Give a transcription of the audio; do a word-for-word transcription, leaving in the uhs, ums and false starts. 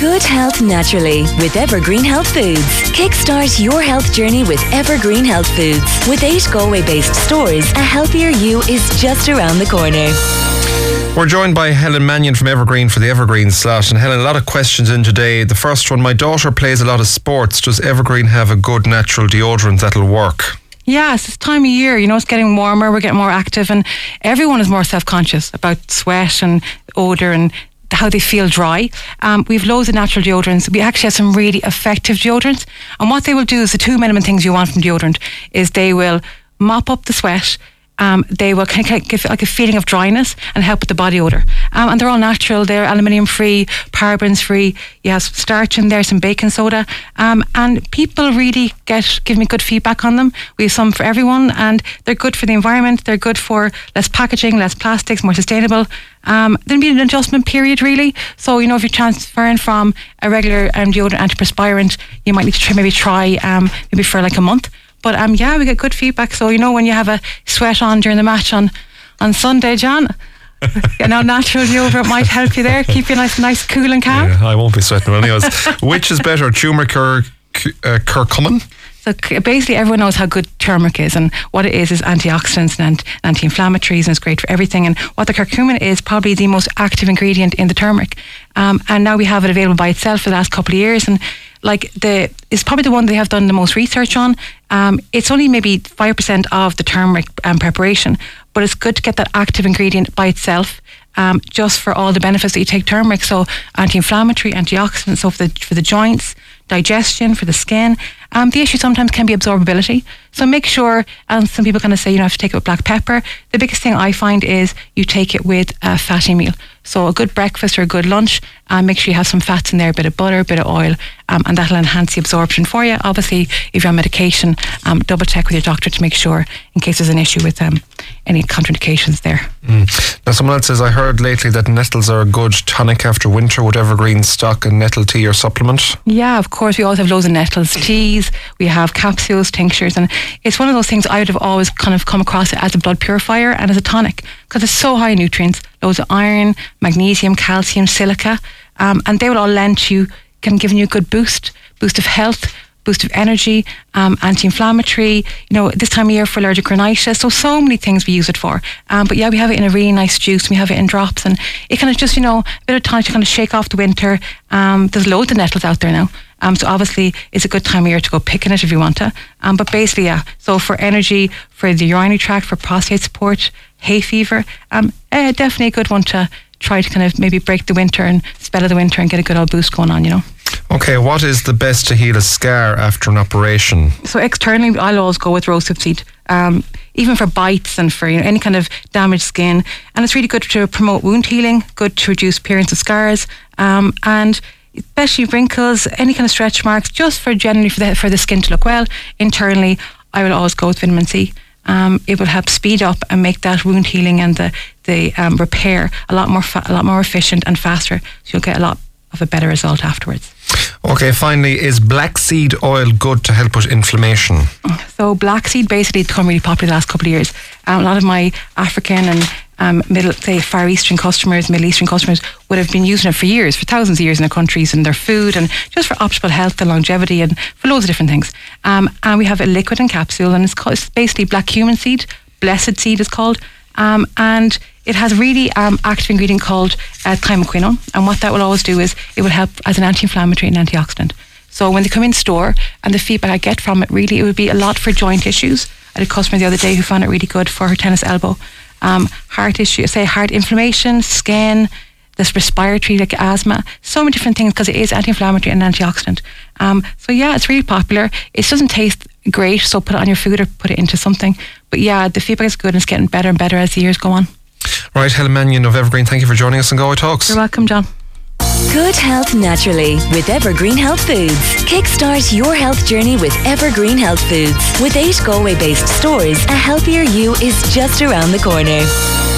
Good health naturally with Evergreen Health Foods. Kickstart your health journey with Evergreen Health Foods. With eight Galway-based stores, a healthier you is just around the corner. We're joined by Helen Mannion from Evergreen for the Evergreen slot. And Helen, a lot of questions in today. The first one, my daughter plays a lot of sports. Does Evergreen have a good natural deodorant that'll work? Yes, it's time of year, you know, it's getting warmer, we're getting more active, and everyone is more self-conscious about sweat and odour and how they feel dry. Um, we have loads of natural deodorants. We actually have some really effective deodorants, and what they will do is the two minimum things you want from deodorant is they will mop up the sweat. Um, they will kind of give like a feeling of dryness and help with the body odour. Um, and they're all natural. They're aluminium free, parabens free. You have some starch in there, some baking soda. Um, and people really get give me good feedback on them. We have some for everyone, and they're good for the environment. They're good for less packaging, less plastics, more sustainable. Um, there'll be an adjustment period really. So, you know, if you're transferring from a regular um, deodorant antiperspirant, you might need to try, maybe try um, maybe for like a month. But um, yeah, we get good feedback. So, you know, when you have a sweat on during the match on, on Sunday, John, you know, natural deodorant might help you there, keep you nice, nice, cool and calm. Yeah, I won't be sweating anyways. Which is better, turmeric or uh, curcumin? So basically everyone knows how good turmeric is, and what it is is antioxidants and anti-inflammatories, and it's great for everything. And what the curcumin is, probably the most active ingredient in the turmeric. Um, and now we have it available by itself for the last couple of years, and like the it's probably the one they have done the most research on. Um, it's only maybe five percent of the turmeric um, preparation, but it's good to get that active ingredient by itself. Um, just for all the benefits that you take turmeric, so anti-inflammatory, antioxidants, so for the for the joints, digestion, for the skin. Um, the issue sometimes can be absorbability. So make sure, and some people kind of say you don't have to take it with black pepper. The biggest thing I find is you take it with a fatty meal. So a good breakfast or a good lunch, um, make sure you have some fats in there, a bit of butter, a bit of oil, um, and that'll enhance the absorption for you. Obviously, if you're on medication, um, double check with your doctor to make sure in case there's an issue with um, any contraindications there. Mm. Now, someone else says, I heard lately that nettles are a good tonic after winter. Would Evergreen stock a nettle tea or supplement? Yeah, of course. We always have loads of nettles teas. We have capsules, tinctures, and it's one of those things I would have always kind of come across it as a blood purifier and as a tonic because it's so high in nutrients, loads of iron, magnesium, calcium, silica, um, and they will all lend to you, can give you a good boost, boost of health, boost of energy, um, anti-inflammatory, you know, this time of year for allergic rhinitis. So, so many things we use it for. Um, but yeah, we have it in a really nice juice. We have it in drops, and it kind of just, you know, a bit of tonic to kind of shake off the winter. Um, there's loads of nettles out there now. Um, so obviously it's a good time of year to go picking it if you want to. Um, but basically, yeah, so for energy, for the urinary tract, for prostate support, hay fever, um, eh, definitely a good one to try to kind of maybe break the winter and spell of the winter and get a good old boost going on, you know. Okay, what is the best to heal a scar after an operation? So externally, I'll always go with rosehip seed, um, even for bites and for, you know, any kind of damaged skin. And it's really good to promote wound healing, good to reduce appearance of scars, um, and especially wrinkles, any kind of stretch marks, just for generally for the, for the skin to look well. Internally, I will always go with vitamin C. Um, it will help speed up and make that wound healing and the the um, repair a lot more fa- a lot more efficient and faster. So you'll get a lot of a better result afterwards. Okay, finally, is black seed oil good to help with inflammation? So black seed basically has become really popular the last couple of years. Um, a lot of my African and um, middle, say Far Eastern customers, Middle Eastern customers would have been using it for years, for thousands of years in their countries, and their food, and just for optimal health and longevity, and for loads of different things. Um, and we have a liquid and capsule, and it's, called, it's basically black cumin seed, blessed seed is called, um, and it has a really um, active ingredient called uh, thymoquinone, and what that will always do is it will help as an anti-inflammatory and antioxidant. So when they come in store, and the feedback I get from it, really, it would be a lot for joint issues. I had a customer the other day who found it really good for her tennis elbow. Um, heart issue, say heart inflammation, skin, this respiratory, like asthma, so many different things because it is anti-inflammatory and antioxidant. Um, so yeah, it's really popular. It doesn't taste great, so put it on your food or put it into something. But yeah, the feedback is good and it's getting better and better as the years go on. Right, Helen Mannion of Evergreen, thank you for joining us on Galway Talks. You're welcome, John. Good health naturally with Evergreen Health Foods. Kickstart your health journey with Evergreen Health Foods. With eight Galway-based stores, a healthier you is just around the corner.